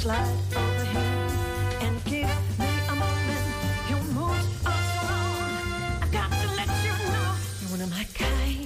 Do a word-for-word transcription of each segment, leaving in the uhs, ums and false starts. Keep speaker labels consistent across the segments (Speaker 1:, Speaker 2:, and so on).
Speaker 1: slide over here and give me a moment. Your moves are so wrong. I've got to let you know you're one of my kind.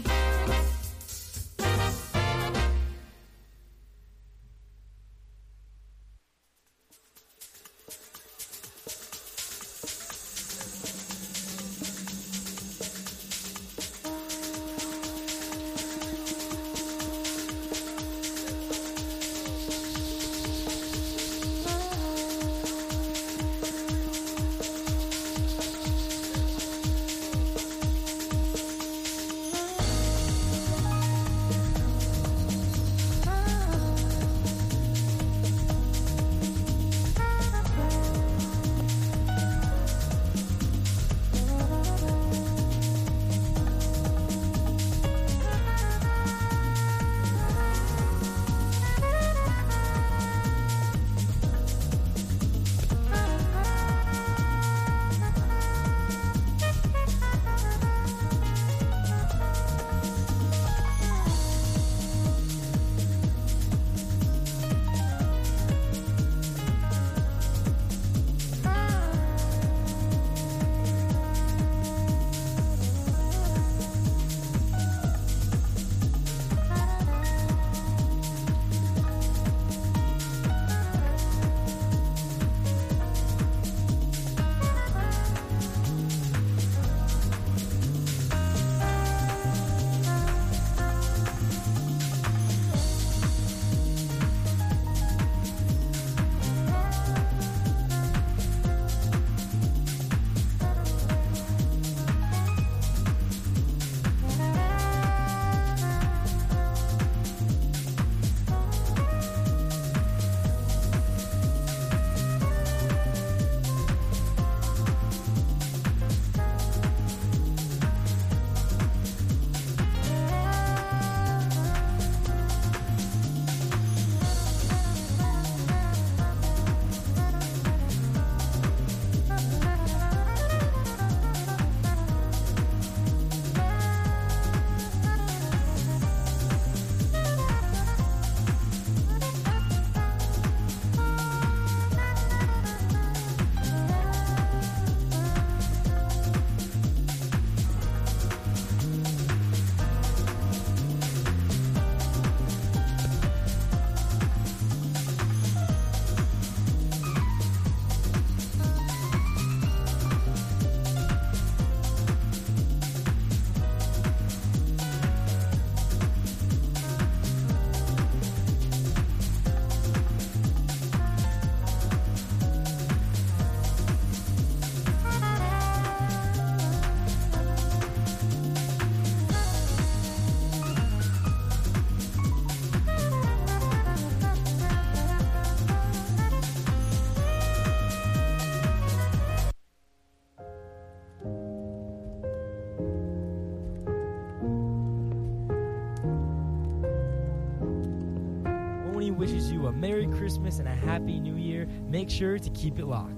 Speaker 2: Wishes you a Merry Christmas and a Happy New Year. Make sure to keep it locked.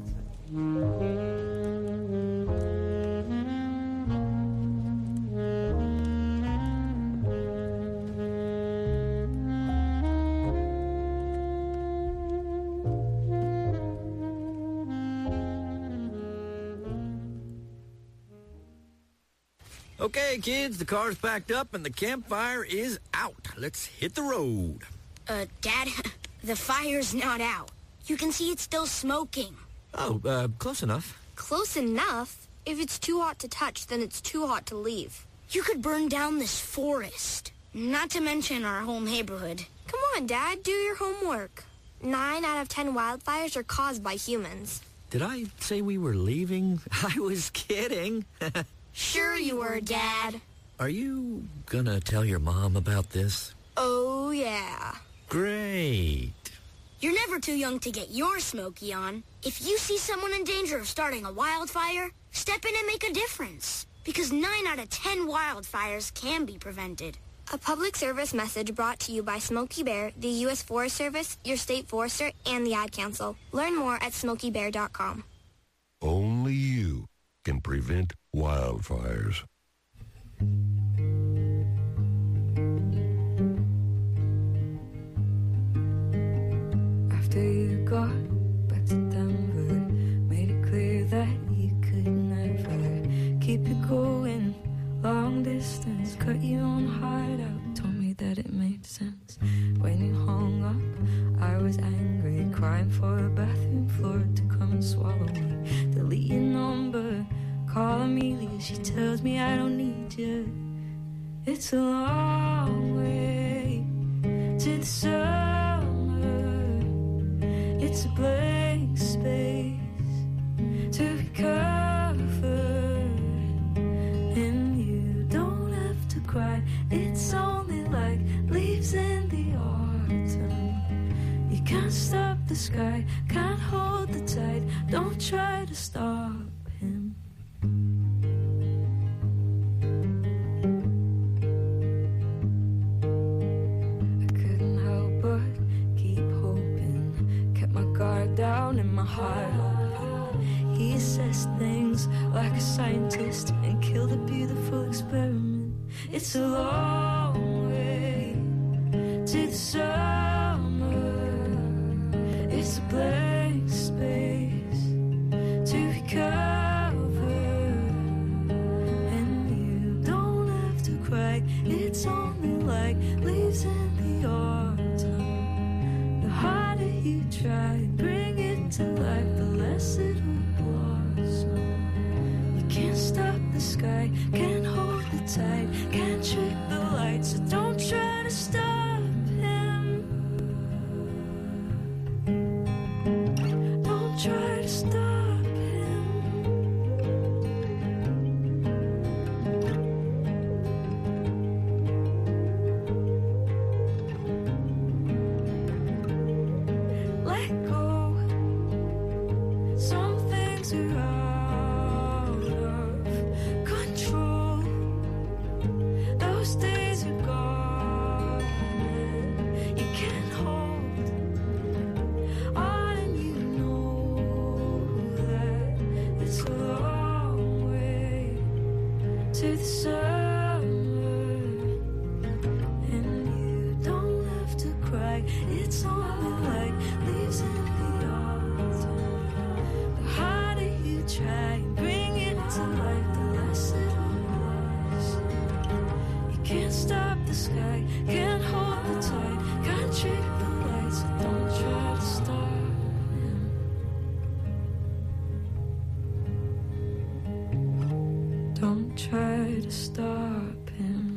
Speaker 3: Okay, kids, the car's packed up and the campfire is out. Let's hit the road.
Speaker 4: Uh, Dad, the fire's not out. You can see it's still smoking.
Speaker 3: Oh, uh, close enough.
Speaker 4: Close enough? If it's too hot to touch, then it's too hot to leave. You could burn down this forest. Not to mention our whole neighborhood. Come on, Dad, do your homework. Nine out of ten wildfires are caused by humans.
Speaker 3: Did I say we were leaving? I was kidding.
Speaker 4: Sure you were, Dad.
Speaker 3: Are you gonna tell your mom about this?
Speaker 4: Oh, yeah.
Speaker 3: Great.
Speaker 4: You're never too young to get your smoky on. If you see someone in danger of starting a wildfire, step in and make a difference. Because nine out of ten wildfires can be prevented. A public service message brought to you by Smokey Bear, the U S Forest Service, your state forester, and the Ad Council. Learn more at smokey bear dot com.
Speaker 5: Only you can prevent wildfires.
Speaker 1: After you got
Speaker 6: made sense. When you hung up, I was angry, crying for a bathroom floor to come and swallow me. Delete your number, call Amelia, she tells me I don't need you. It's a long way to the summer. It's a blank space to recover, and you don't have to cry. It's only like leaves in the autumn. You can't stop the sky, can't hold the tide. Don't try to stop him. I couldn't help but keep hoping, kept my guard down and my heart open. He assessed things like a scientist and killed a beautiful experiment. It's a long way to the summer. It's a blank space to recover, and you don't have to cry. It's only like leaves in the autumn. The harder you try, bring it to life, the less it will blossom. You can't stop the sky, can't hold the tide, can't trick the light, so don't try to stop him. Don't try to stop him. Let go. Some things are out of control. Those days are gone. You can't hold on, and you know that it's a long way to the summer, and you don't have to cry. It's only like leaves in the autumn. The harder you try, bring it to life, the less it was. You can't stop the sky, can't hold the tide, can't trick the lights, so don't try to stop him. Don't try to stop him.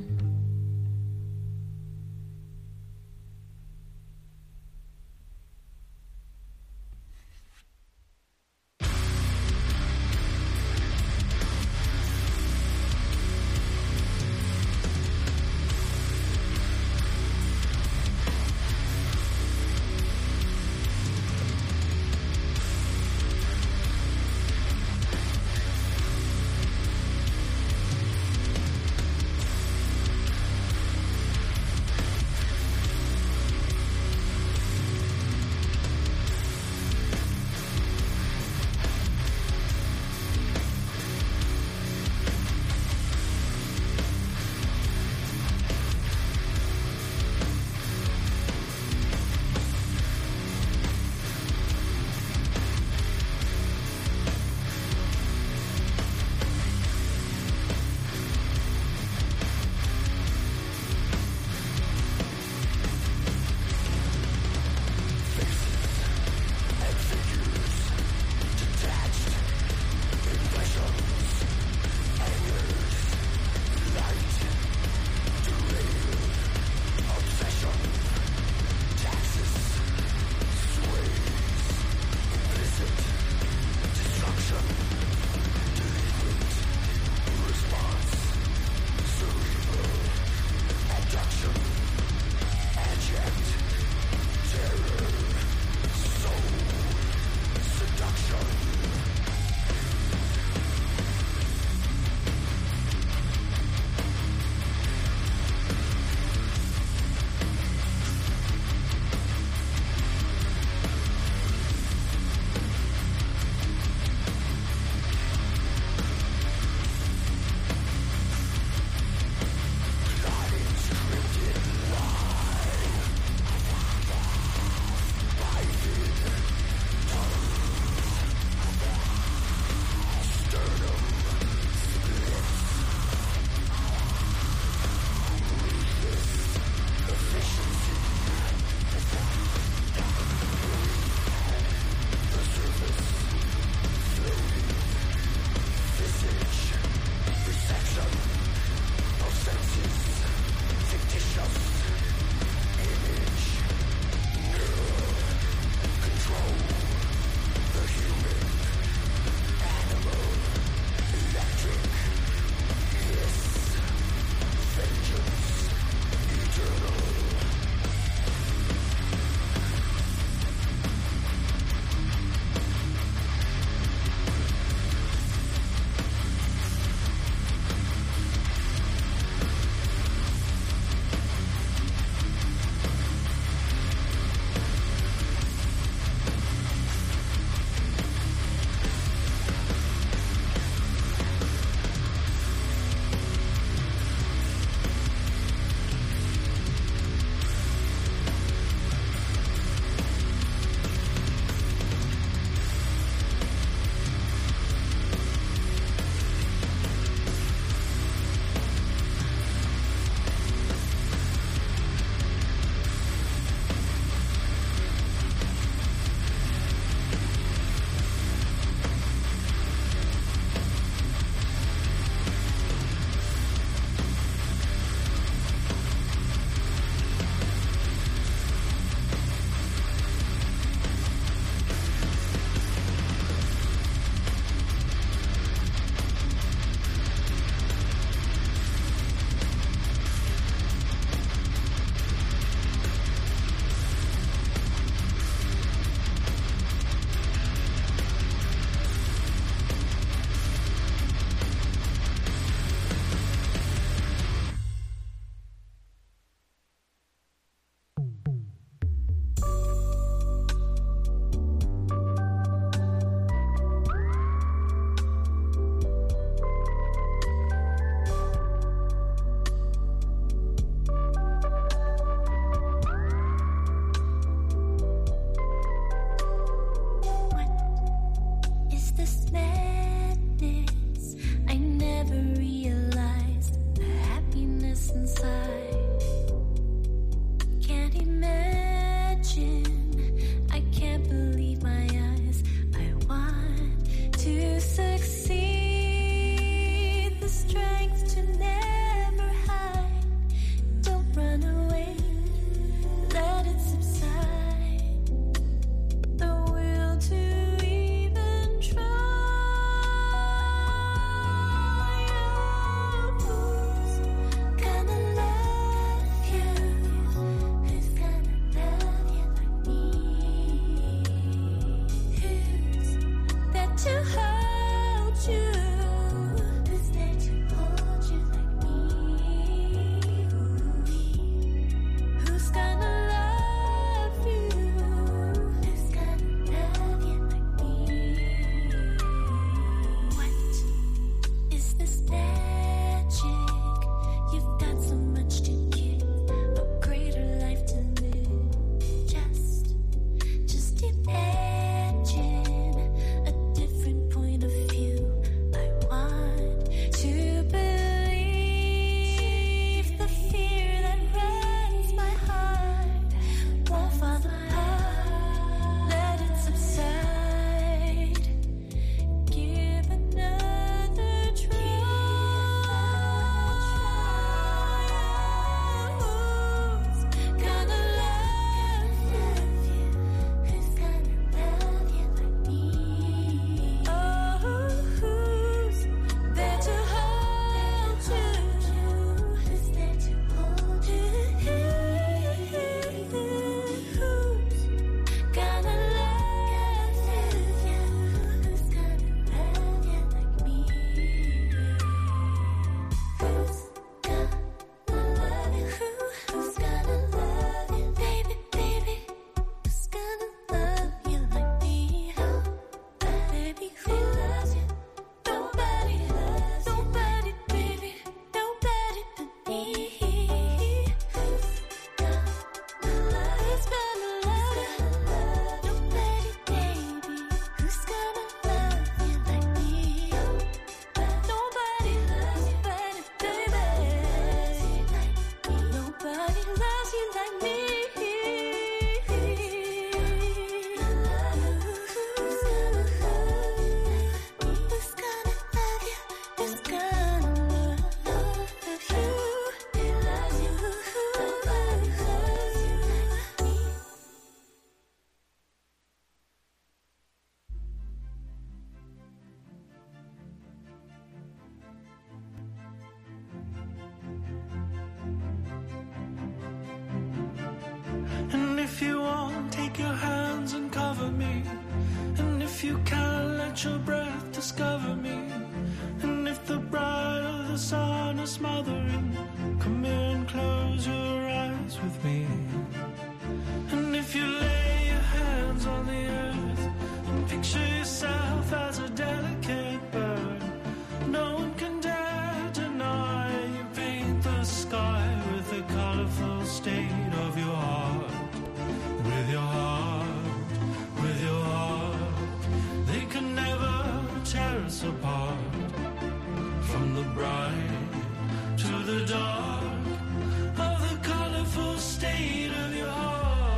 Speaker 7: if you can let your breath discover me, and if the bright of the sun is smothering, come here and close your eyes with me. And if you lay your hands on the earth and picture yourself as a delicate bird, no one can dare deny you paint the sky with the colorful state of your heart. With your heart, with your heart, they can never tear us apart. From the bright to the dark of the colorful state of your heart.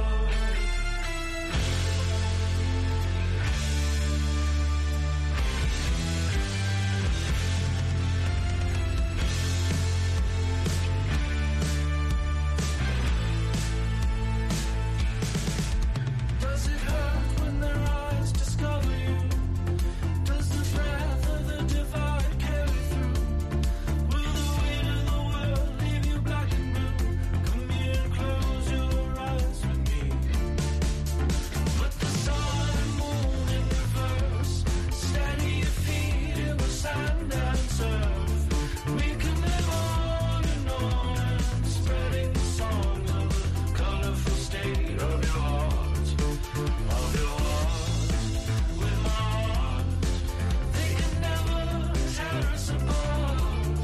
Speaker 7: Does it hurt when their eyes discover you? Does the breath of the divide carry through? Will the weight of the world leave you black and blue? Come here and close your eyes with me. Put the sun and moon in reverse. Steady your feet in the sand and surf. We can live on and on, spreading the song of the colorful state of your heart, of your heart, with my heart. They can never tear us apart.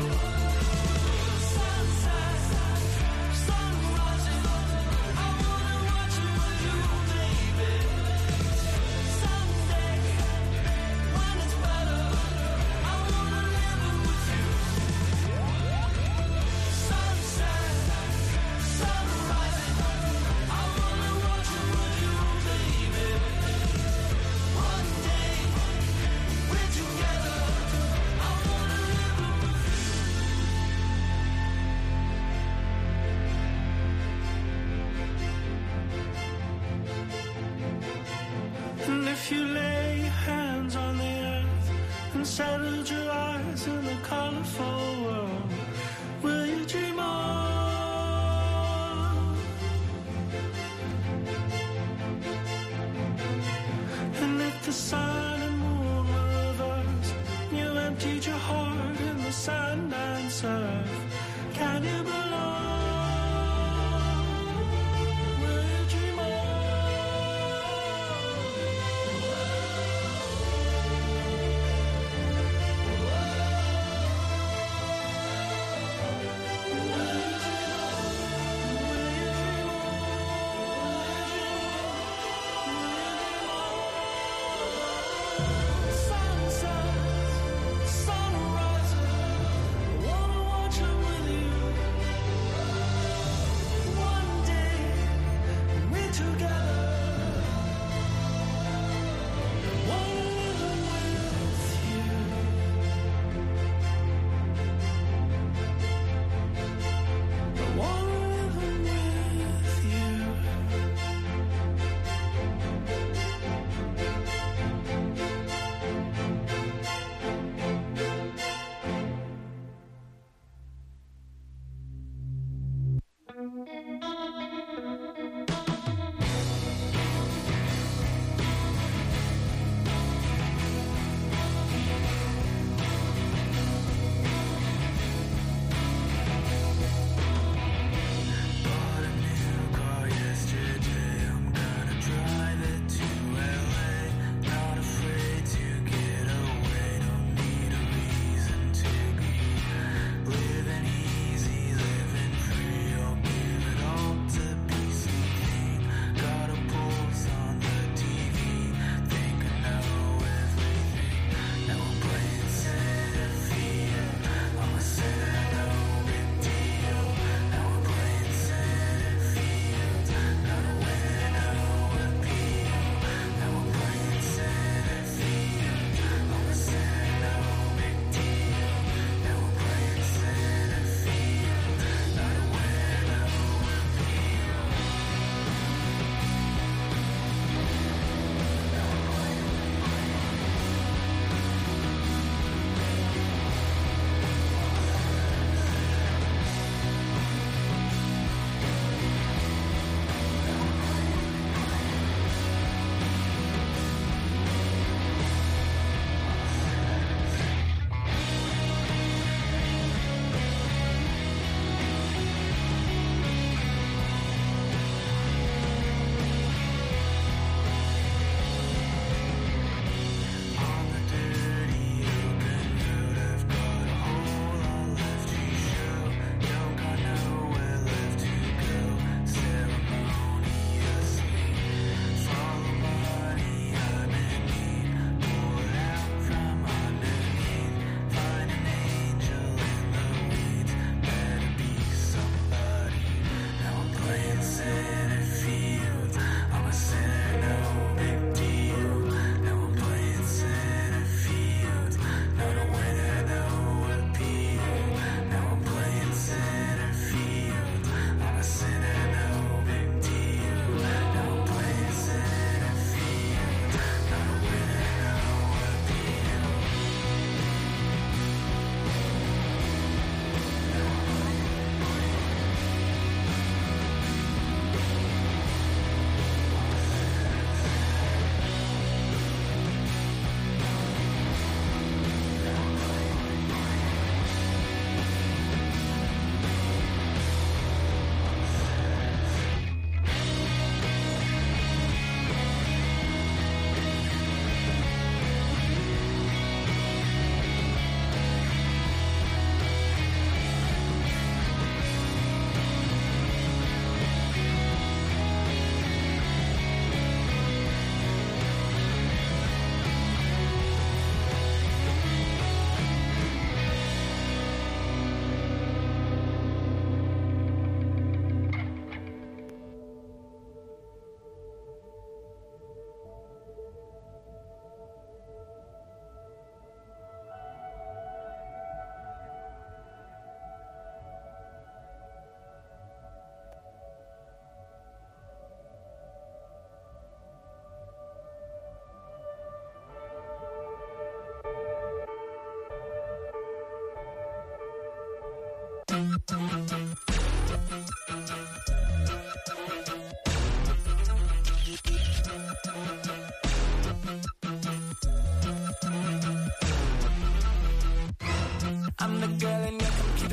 Speaker 7: Sunset, sun rising, I wanna watch it with you, baby. Someday, when it's better, I wanna live it with you. Sunset, sun rising, I wanna watch it with you, baby. One day, we're together, I wanna live it with you. And if you lay your hands on the earth and settled your eyes in the colorful world, will you dream on? And if the sun and moon were reversed, you emptied your heart in the sand and surf, can you belong? Will you dream on? Sunset, sun rising, I wanna watch it with you.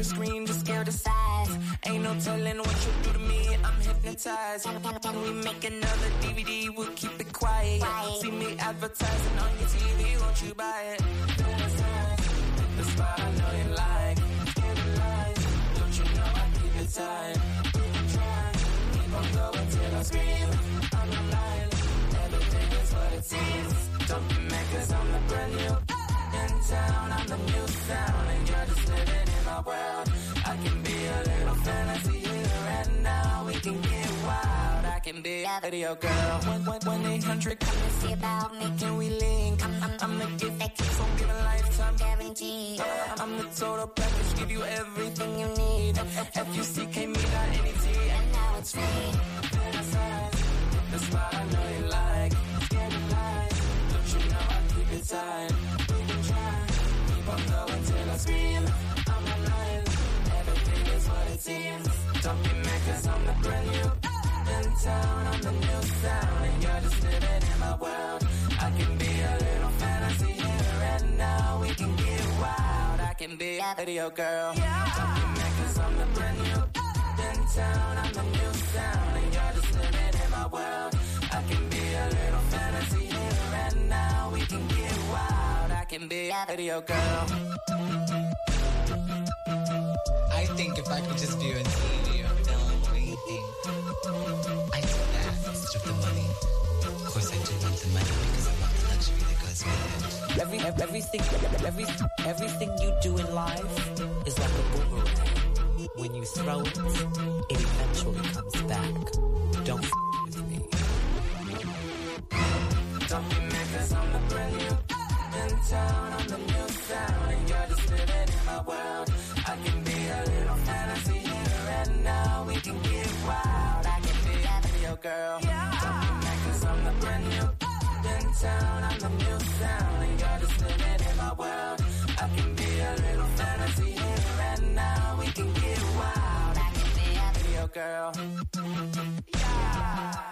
Speaker 8: screen, just scared of size. Ain't no telling what you'll do to me, I'm hypnotized. Can we make another D V D, we'll keep it quiet. See me advertising on your T V, won't you buy it? The spot I know you like. Don't you know I keep it tight? Keep on going till I scream. I'm alive. Everything is what it seems. Don't be mad cause I'm the brand new in town. I'm the new sound and you're just living in my world. I can be a little fantasy here and now. We can get wild. I can be a video girl. one eight hundred come and see about me. Can we link? I'm, I'm, I'm the gift that keeps on giving lifetime guarantee. I'm the total package, give you everything you need. F U C K me dot N E T and now it's free. The spot I know you like. Scared of lies. Don't you know I keep it tight? We can try. Keep on going till I scream. I'm alive. Everything is what it seems. Don't be mad cause I'm the brand new in town. I'm the new sound and you're just living in my world. I can be a little fantasy here and now. We can get wild. I can be a video girl. Yeah. Don't be mad cause I'm the brand new in town. I'm the new sound and you're just living in my world. I can be a little fantasy here and now. We can get wild. I can be a video girl.
Speaker 9: I think if I could just view a T V or film or anything, I do that instead of the money. Of course, I do want the money because I want the luxury that goes with it.
Speaker 10: Every, everything, every, everything you do in life is like a boomerang. When you throw it, it eventually comes back. Don't f*** with me.
Speaker 8: Don't be mad cause I'm the brand new in town. I'm the new sound and you're just living in my world. I can be a little fantasy here and now. We can get wild. I can be a video girl. Yeah. Don't be mad cause I'm the brand new in town. I'm the new sound and you're just living in my world. I can be a little fantasy here and now. We can get wild. I can be a video girl. Yeah.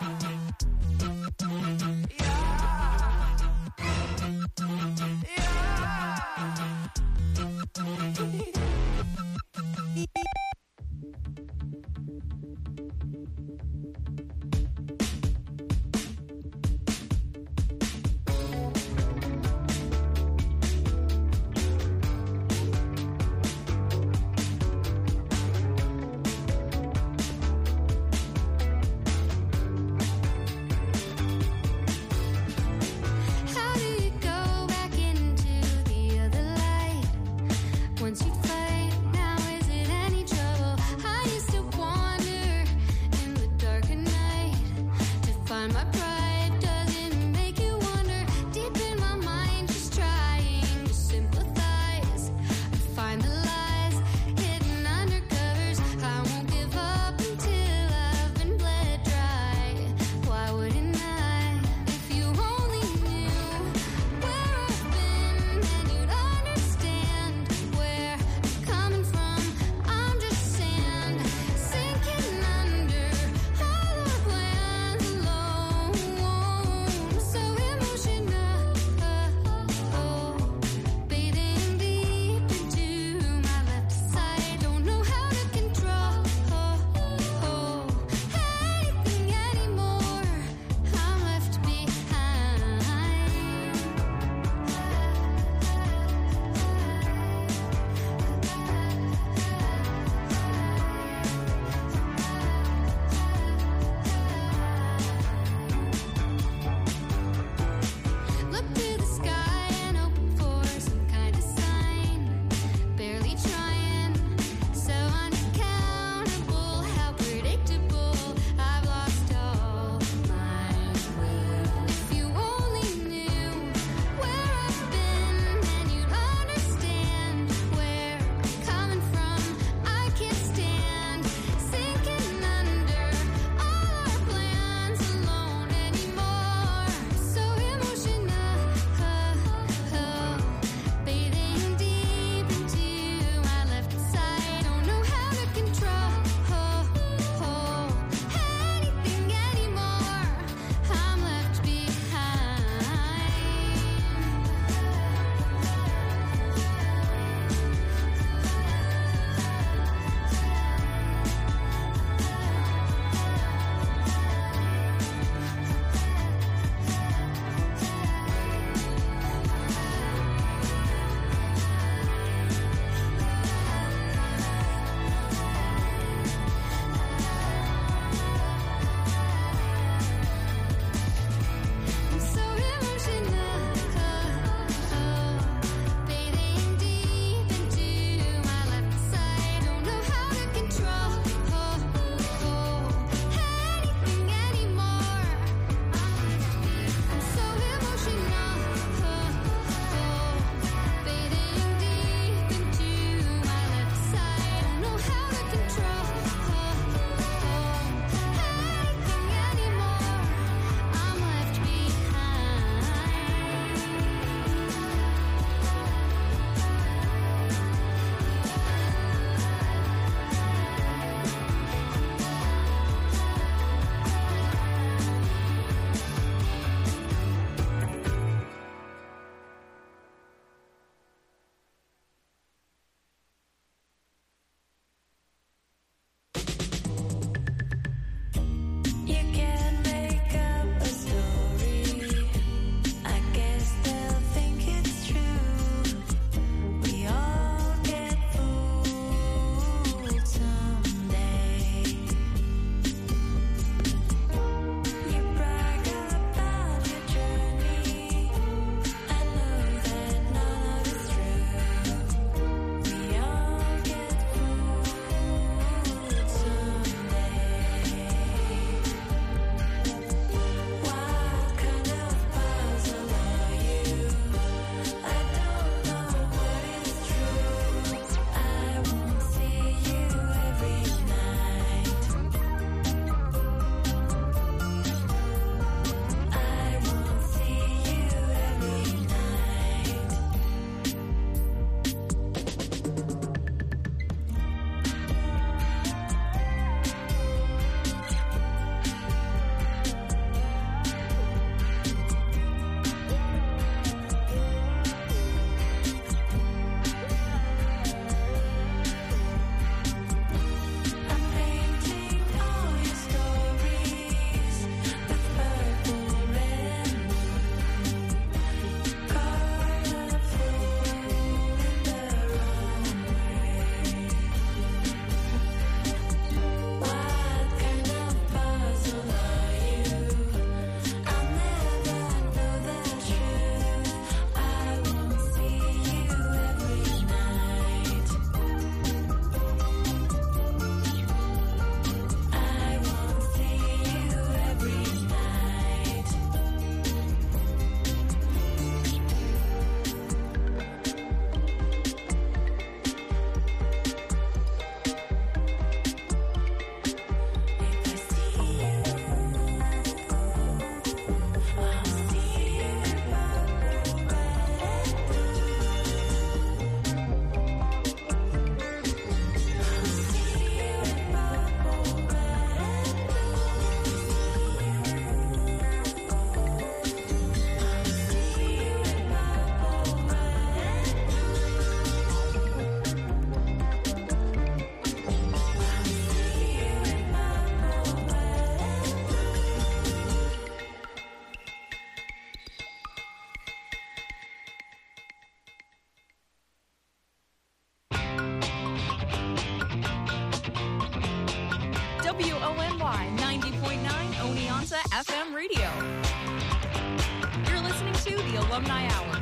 Speaker 11: F M radio. You're listening to the Alumni Hour.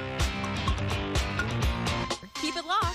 Speaker 11: Keep it locked.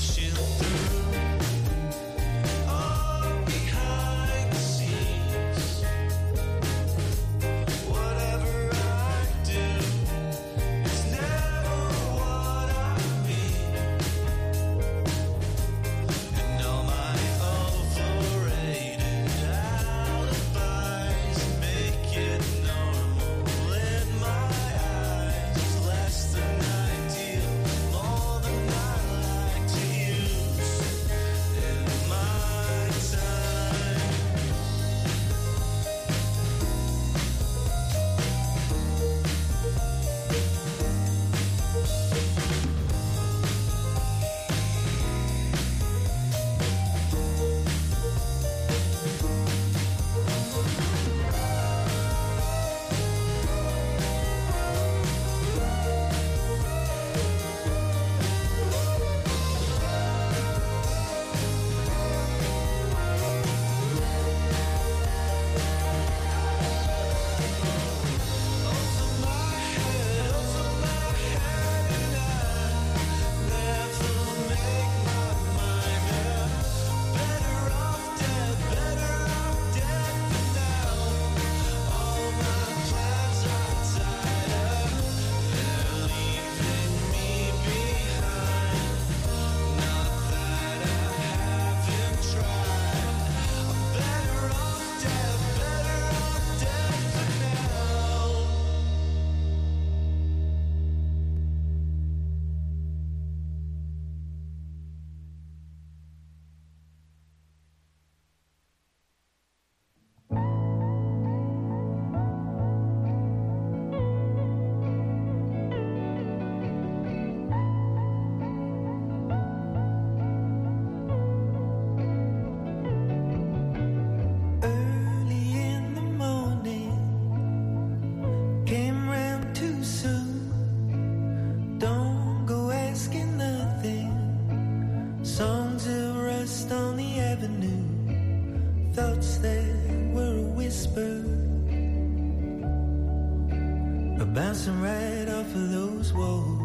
Speaker 12: bouncing right off of those walls.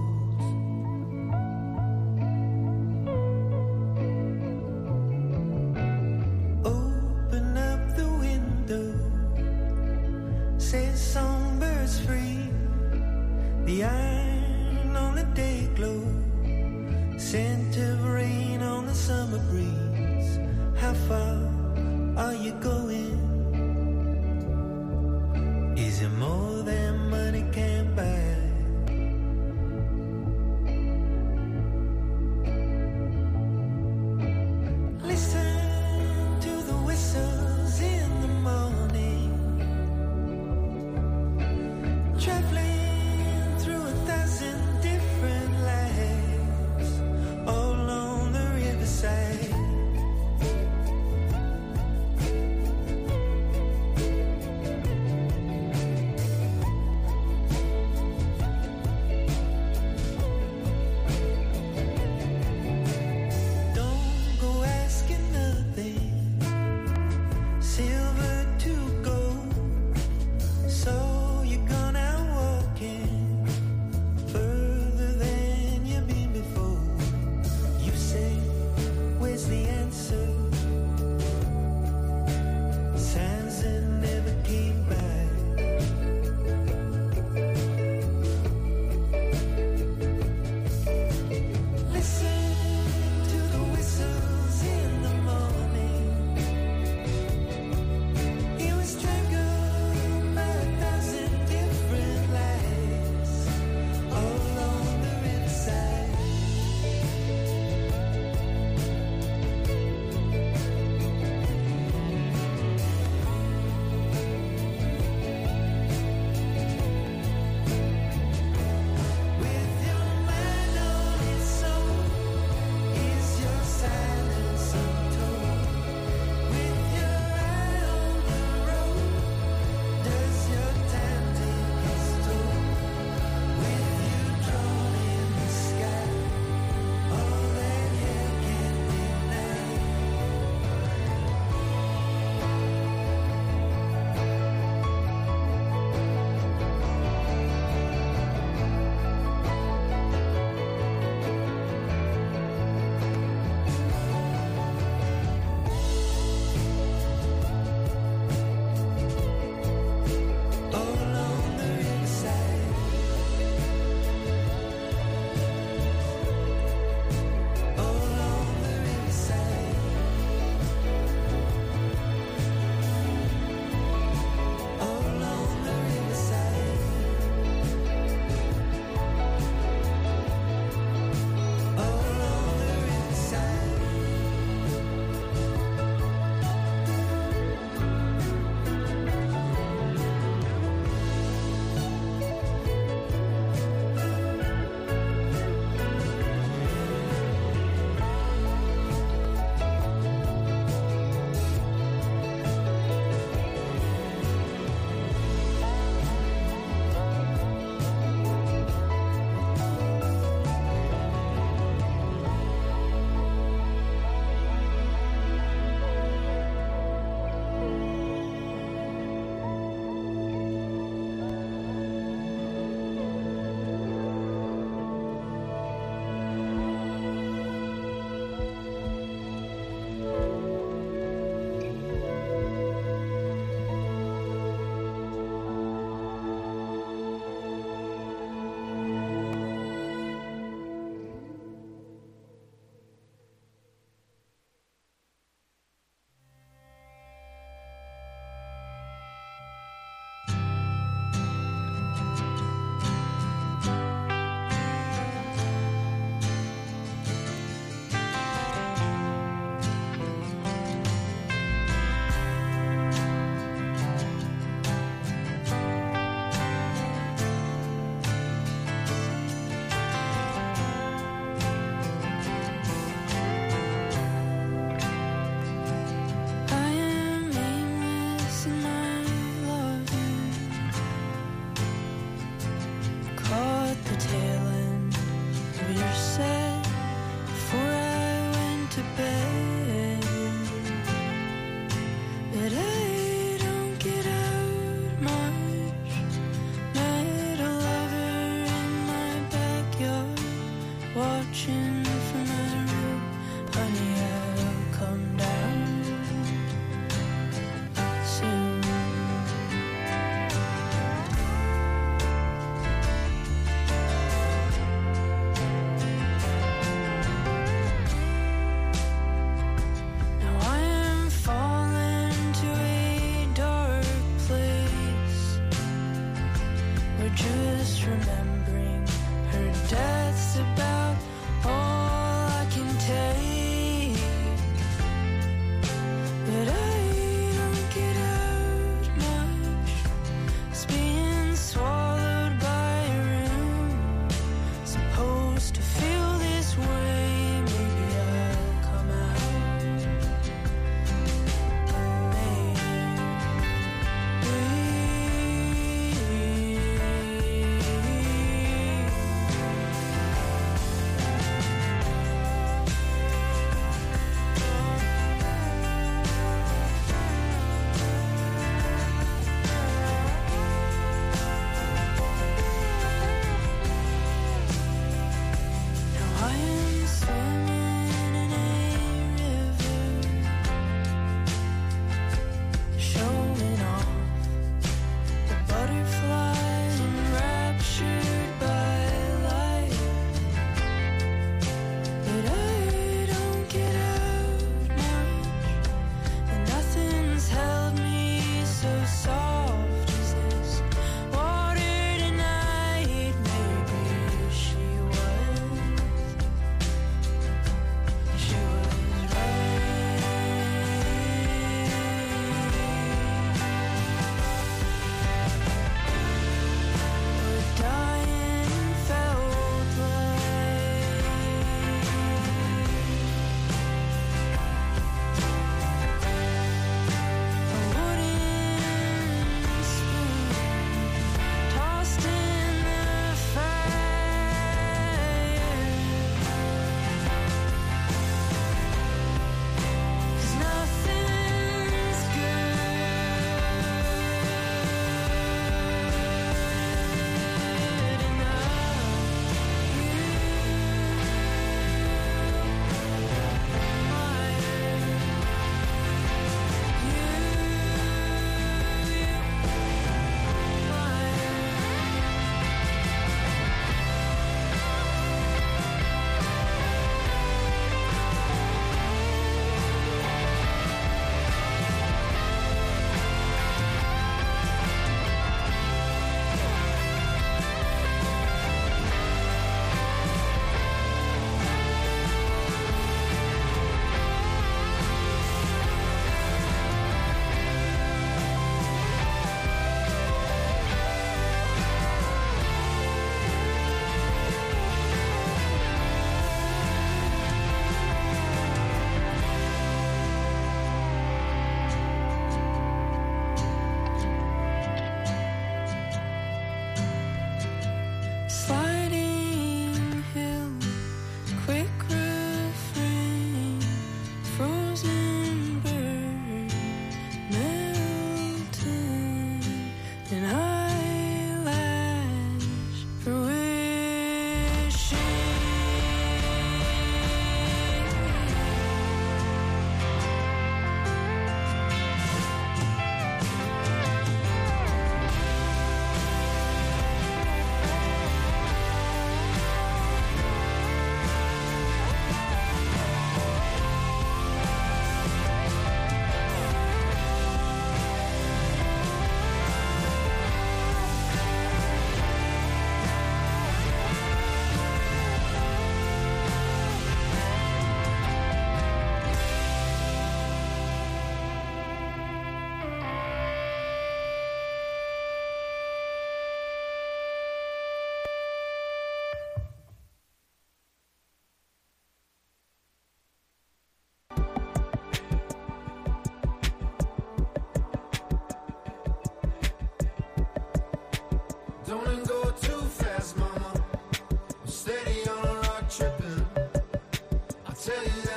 Speaker 12: Open up the window, say songbirds free. The iron on the day glow, scent of rain on the summer breeze. How far are you going? Is it more than money can buy? Listen to the whistles in the morning, traveling through a thousand different lives, all on the riverside.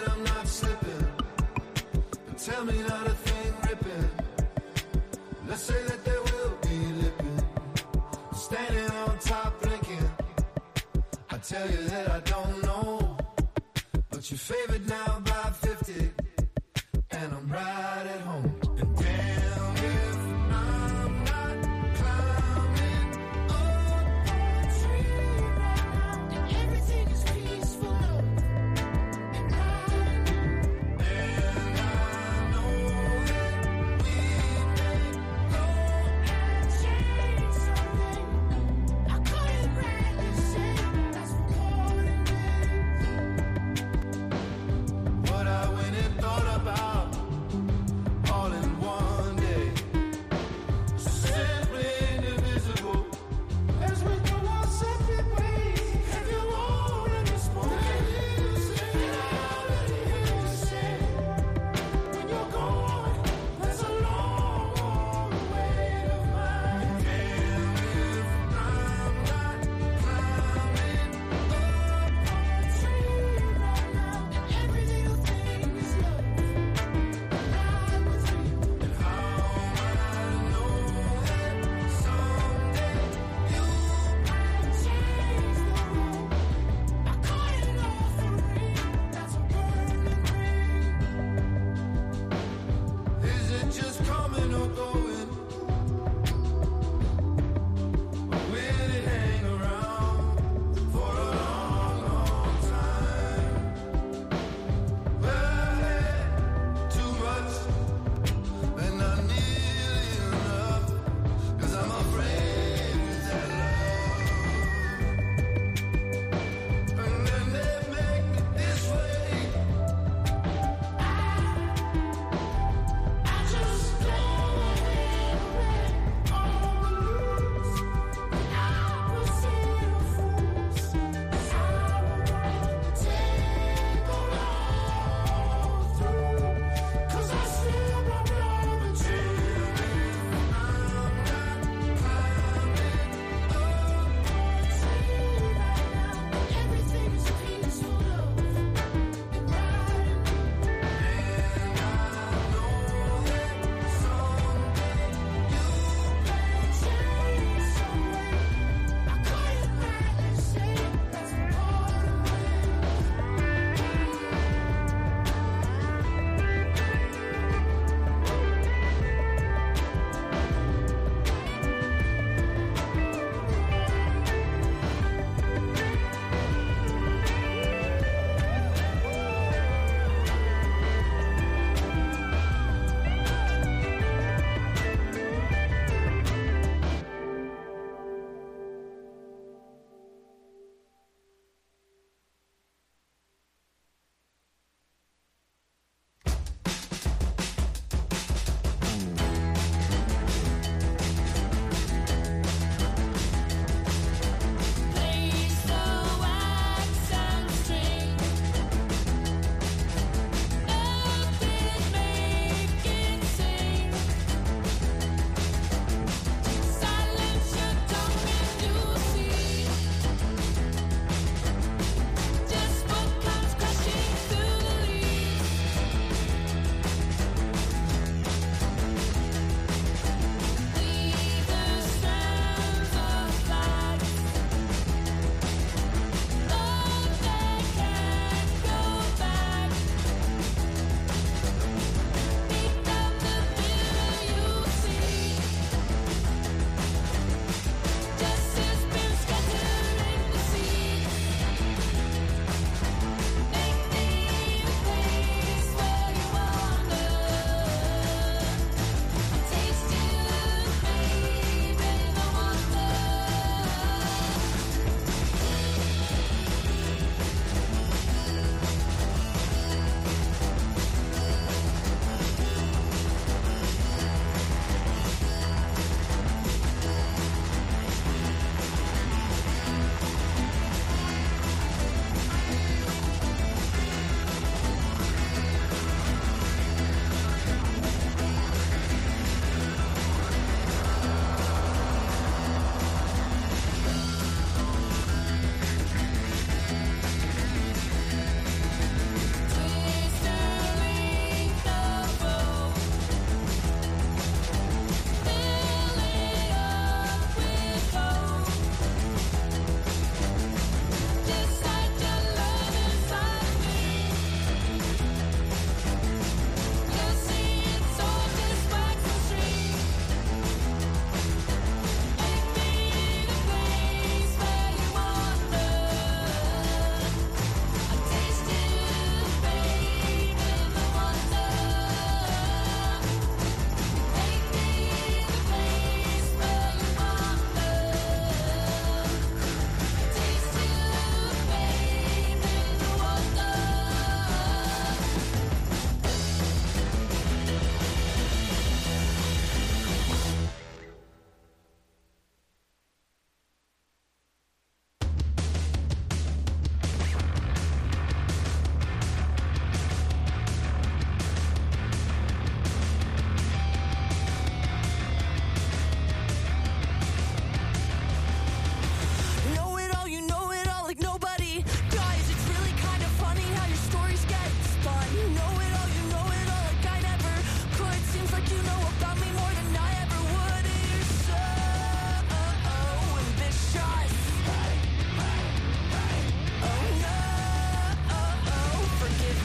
Speaker 13: that I'm not slipping, but tell me not a thing ripping. Let's say that there will be lipping, standing on top blinking. I tell you that I don't know, but you're favored now by fifty, and I'm right at home. And damn if I'm not climbing up a tree right now, and everything is peaceful and right. And I know that we may go and change something. I couldn't really say that's recording it. What I went and thought about, all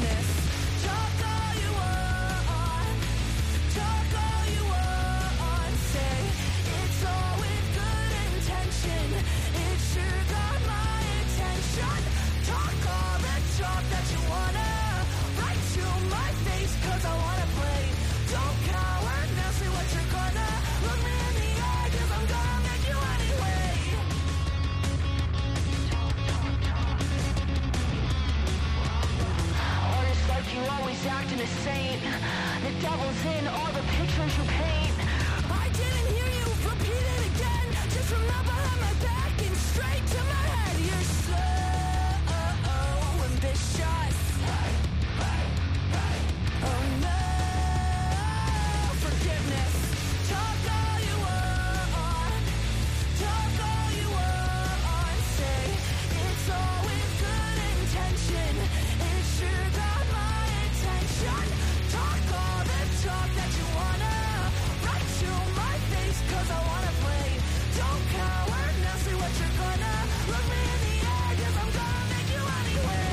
Speaker 8: forgiveness. Talk all you want, talk all you want. Say it's all with good intention. It sure got my attention. Talk all the talk that you wanna. Right to my face, cause I wanna play. Don't cower, now say what you're gonna. Look me in the eye, cause I'm gonna make you anyway. Or it's like you always acting the same. The devil's in all the pictures you paint. I didn't hear you repeat it again. Just from out behind my back and straight to my head. You're so ambitious. Oh no, forgiveness. Talk all you want, talk all you want. Say it's all with good intention. It sure got my attention. Talk all the talk that you wanna. Right to my face, cause I wanna play. Don't cower, now say what you're gonna. Look me in the eye, cause I'm gonna make you anyway.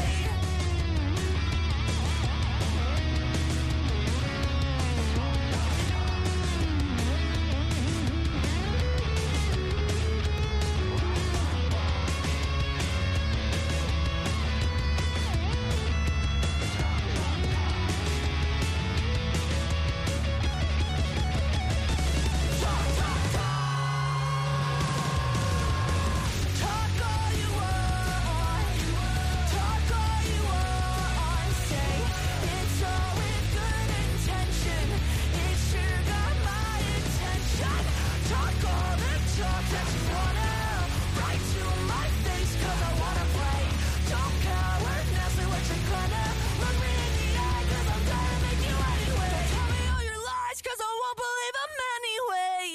Speaker 8: Talk all you want, talk all you want. Say it's all with good intention. It sure got my attention. Talk all the talk that you wanna. Right to my face, cause I wanna play. Don't cower, now say what you're gonna. Look me in the eye, cause I'm gonna make you anyway. Don't tell me all your lies, cause I won't believe them anyway.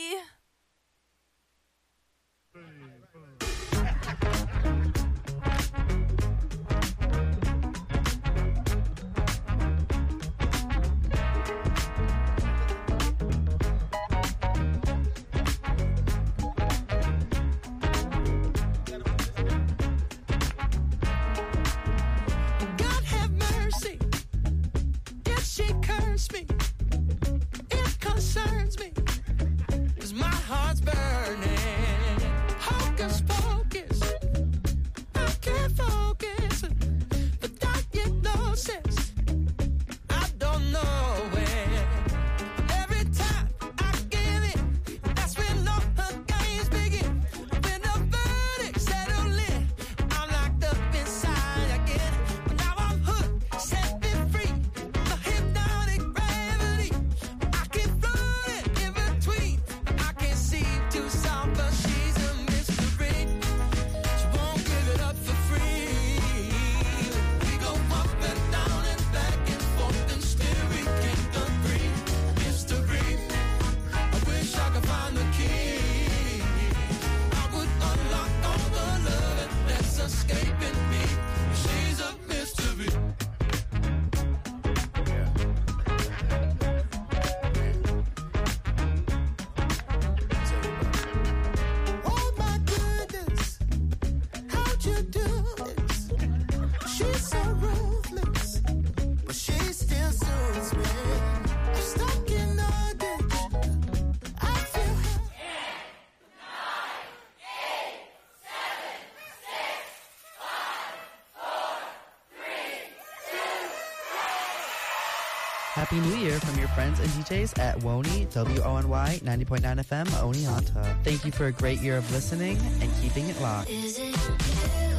Speaker 8: God have mercy. If she cursed me, it concerns me. Cause my heart's burning. Hocus pocus. I can't focus. The diagnosis, I don't know it. Every time I give it, that's when all her games begin. When the verdict settled in, I'm locked up inside again. But now I'm hooked, set me free. The hypnotic gravity, I keep floating in between. I can't seem to solve, but she's a mystery. She won't give it up for free. We go up and down and back and forth and still we can't agree. Mystery. I wish I could find the key. I would unlock all the love that's escaping me. She's a mystery. Oh my goodness, how'd you do this? She's so ruthless, but she still soothes me. I'm stuck in a ditch. I feel
Speaker 14: Happy New Year from your friends and D Js at Wony, W O N Y, ninety point nine F M, Oneonta. Thank you for a great year of listening and keeping it locked.
Speaker 8: Is it you?